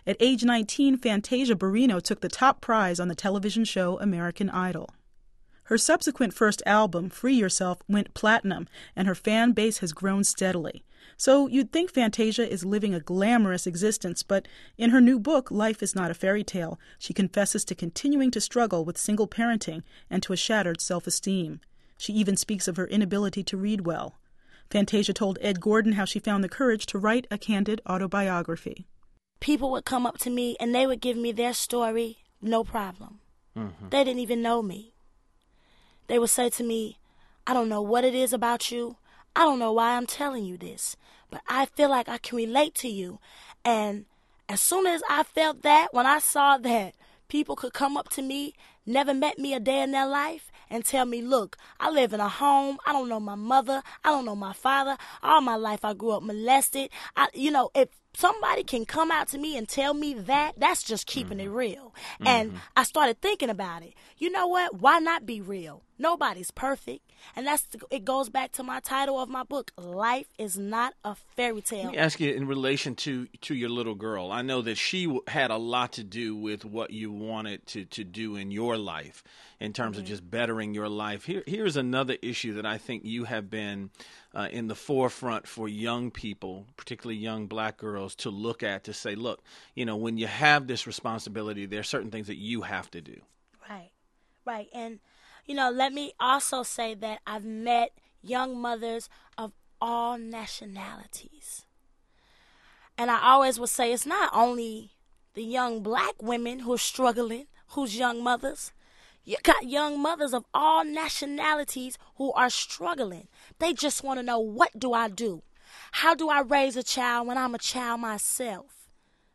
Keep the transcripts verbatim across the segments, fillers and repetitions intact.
At age nineteen, Fantasia Barrino took the top prize on the television show American Idol. Her subsequent first album, Free Yourself, went platinum, and her fan base has grown steadily. So you'd think Fantasia is living a glamorous existence, but in her new book, Life is Not a Fairy Tale, she confesses to continuing to struggle with single parenting and to a shattered self-esteem. She even speaks of her inability to read well. Fantasia told Ed Gordon how she found the courage to write a candid autobiography. People would come up to me and they would give me their story, no problem. Mm-hmm. They didn't even know me. They would say to me, I don't know what it is about you. I don't know why I'm telling you this, but I feel like I can relate to you. And as soon as I felt that, when I saw that people could come up to me, never met me a day in their life, and tell me, look, I live in a home. I don't know my mother. I don't know my father. All my life I grew up molested. I, you know, if somebody can come out to me and tell me that, that's just keeping mm-hmm. it real. Mm-hmm. And I started thinking about it. You know what? Why not be real? Nobody's perfect. And that's it goes back to my title of my book, Life is Not a Fairy Tale. Let me ask you in relation to, to your little girl. I know that she had a lot to do with what you wanted to, to do in your life in terms mm-hmm. of just bettering your life. Here, here's another issue that I think you have been uh, in the forefront for young people, particularly young black girls, to look at, to say, look, you know, when you have this responsibility, there are certain things that you have to do. Right, right. And you know, let me also say that I've met young mothers of all nationalities. And I always would say it's not only the young black women who are struggling, who's young mothers. You got young mothers of all nationalities who are struggling. They just want to know, what do I do? How do I raise a child when I'm a child myself?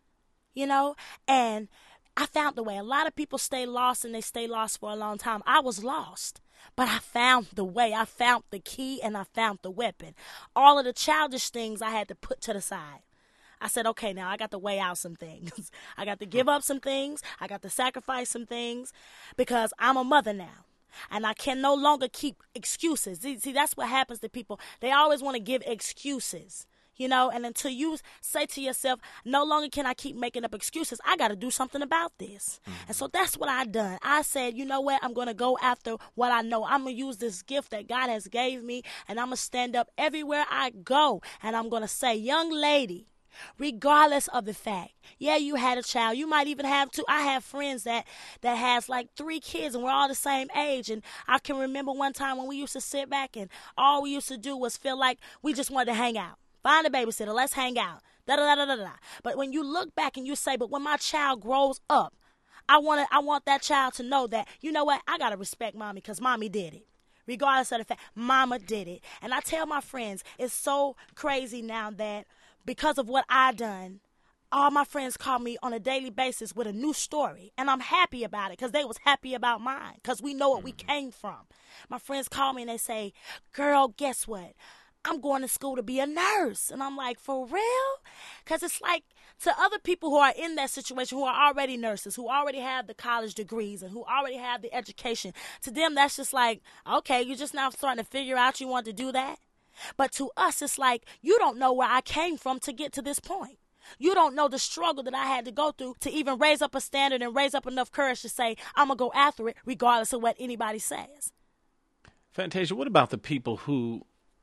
You know, and I found the way. A lot of people stay lost, and they stay lost for a long time. I was lost, but I found the way. I found the key, and I found the weapon. All of the childish things I had to put to the side. I said, okay, now I got to weigh out some things. I got to give up some things. I got to sacrifice some things because I'm a mother now. And I can no longer keep excuses. See, see that's what happens to people. They always want to give excuses. You know, and until you say to yourself, no longer can I keep making up excuses, I got to do something about this. Mm-hmm. And so that's what I done. I said, you know what, I'm going to go after what I know. I'm going to use this gift that God has gave me, and I'm going to stand up everywhere I go. And I'm going to say, young lady, regardless of the fact, yeah, you had a child. You might even have two. I have friends that, that has like three kids, and we're all the same age. And I can remember one time when we used to sit back, and all we used to do was feel like we just wanted to hang out. Find a babysitter. Let's hang out. Da da da da da. But when you look back and you say, but when my child grows up, I want to. I want that child to know that, you know what? I gotta respect mommy because mommy did it, regardless of the fact mama did it. And I tell my friends, it's so crazy now that because of what I done, all my friends call me on a daily basis with a new story, and I'm happy about it because they was happy about mine because we know what we came from. My friends call me and they say, "Girl, guess what? I'm going to school to be a nurse." And I'm like, for real? Because it's like, to other people who are in that situation, who are already nurses, who already have the college degrees and who already have the education, to them that's just like, okay, you're just now starting to figure out you want to do that. But to us, it's like, you don't know where I came from to get to this point. You don't know the struggle that I had to go through to even raise up a standard and raise up enough courage to say, I'm going to go after it regardless of what anybody says. Fantasia, what about the people who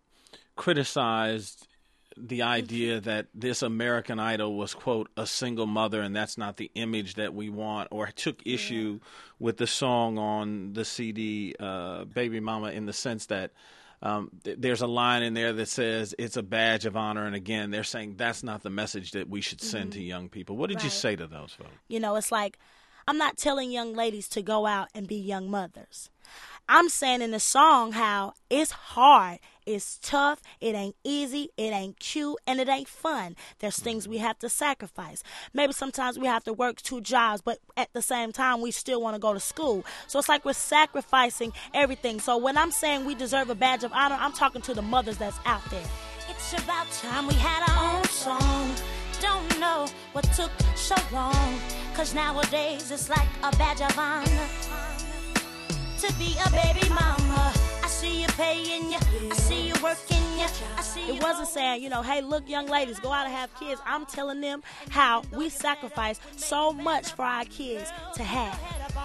criticized the idea that this American Idol was, quote, a single mother, and that's not the image that we want, or took issue yeah. with the song on the C D, uh, Baby Mama, in the sense that um, th- there's a line in there that says it's a badge of honor, and again, they're saying that's not the message that we should send mm-hmm. to young people. What did right. you say to those folks? You know, it's like, I'm not telling young ladies to go out and be young mothers. I'm saying in the song how it's hard, it's tough, it ain't easy, it ain't cute, and it ain't fun. There's things we have to sacrifice. Maybe sometimes we have to work two jobs, but at the same time, we still want to go to school. So it's like we're sacrificing everything. So when I'm saying we deserve a badge of honor, I'm talking to the mothers that's out there. It's about time we had our own song. Don't know what took so long, 'cause nowadays it's like a badge of honor to be a baby mama. I see see you paying ya. I see you working ya. I see you. It wasn't saying, you know, hey, look, young ladies, go out and have kids. I'm telling them how we sacrifice so much for our kids to have.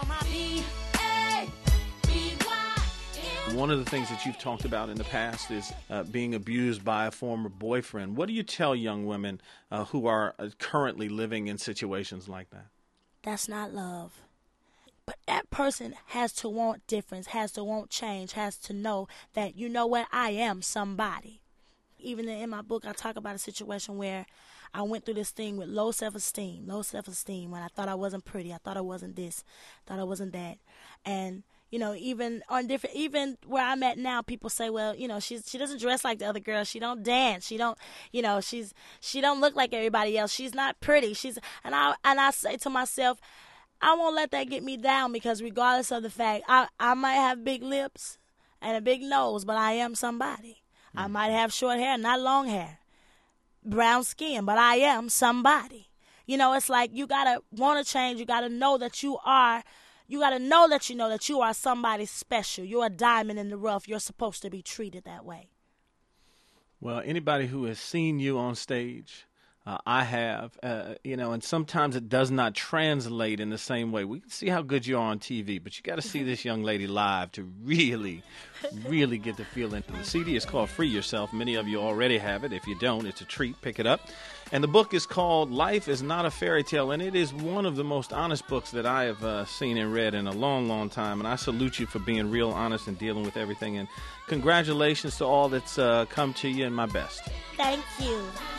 One of the things that you've talked about in the past is uh, being abused by a former boyfriend. What do you tell young women uh, who are uh, currently living in situations like that? That's not love. But that person has to want difference, has to want change, has to know that, you know what, I am somebody. Even in my book, I talk about a situation where I went through this thing with low self-esteem, low self-esteem, when I thought I wasn't pretty, I thought I wasn't this, thought I wasn't that. And you know, even on different, even where I'm at now, people say, well, you know, she's she doesn't dress like the other girls. She don't dance. She don't, you know, she's she don't look like everybody else. She's not pretty. She's and I and I say to myself, I won't let that get me down, because regardless of the fact, I I might have big lips and a big nose, but I am somebody. Mm. I might have short hair, not long hair, brown skin, but I am somebody. You know, it's like you gotta want to change. You gotta know that you are. You got to know that you know that you are somebody special. You're a diamond in the rough. You're supposed to be treated that way. Well, anybody who has seen you on stage, uh, I have, uh, you know, and sometimes it does not translate in the same way. We can see how good you are on T V, but you got to see this young lady live to really, really get the feeling. The C D is called Free Yourself. Many of you already have it. If you don't, it's a treat. Pick it up. And the book is called Life is Not a Fairy Tale, and it is one of the most honest books that I have uh, seen and read in a long, long time. And I salute you for being real honest and dealing with everything. And congratulations to all that's uh, come to you, and my best. Thank you.